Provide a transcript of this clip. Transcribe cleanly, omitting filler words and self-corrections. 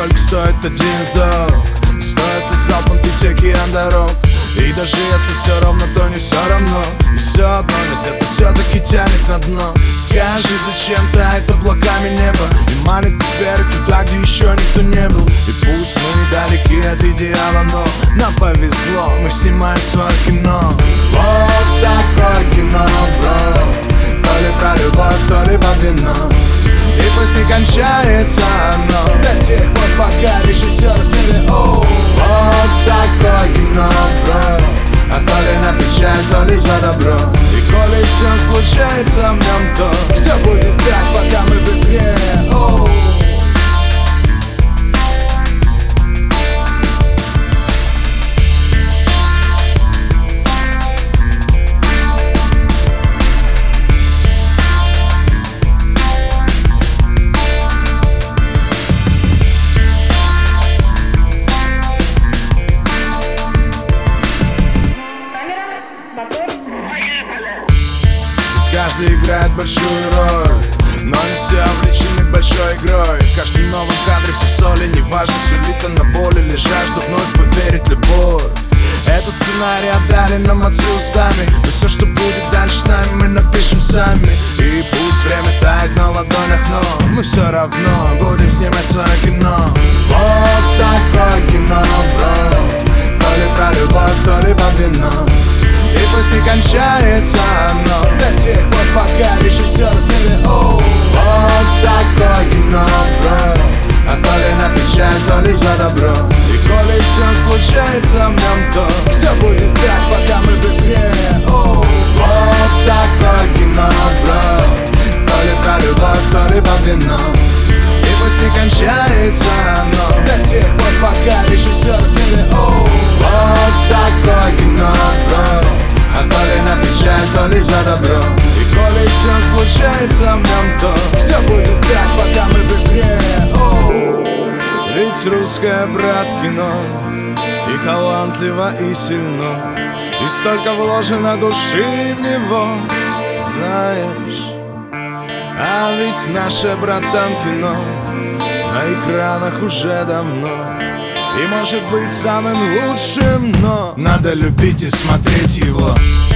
сколько стоит один вдох? Стоит ли залпом пить океан дорог? И даже если все равно, то не все равно. И все одно, но где-то все-таки тянет на дно. Скажи, зачем тает облаками небо и манит к вере туда, где еще никто не был. И пусть мы недалеки от идеала, но нам повезло, мы снимаем свое кино. Вот такое кино, бро. То ли про любовь, то ли про вино. И пусть не кончается оно до тех пор, пока режиссер в теле. Вот такое кино, бро. А то ли на печаль, то ли за добро. И коли все случается в нем, то все будет так, пока мы в игре. Каждый играет большую роль, но не все увлечены большой игрой. В каждом новом кадре все соли, неважно, сулит она боль или жажду вновь поверить в любовь. Это сценарий отдали нам отцы устами, но все, что будет дальше с нами, мы напишем сами. И пусть время тает на ладонях, но мы все равно будем снимать свое кино. Вот такое кино, бро. То ли про любовь, то ли про вино. И пусть не кончается оно до тех пор, пока режиссер в теле. Вот такое кино, бро. А то ли на печаль, то ли за добро. И коли все случается в нем, то все будет так, пока мы в игре. Вот такое кино, бро. То ли про любовь, то ли про вино. И пусть не кончается оно до тех пор, пока режиссер в теле. Вот такое кино, бро. А то ли на печаль, то ли за добро. И коли все случается в нем, то все будет так, пока мы в игре. Ведь русское, брат, кино и талантливо, и сильно, и столько вложено души в него, знаешь. А ведь наше, братан, кино на экранах уже давно. И может быть самым лучшим, но надо любить и смотреть его.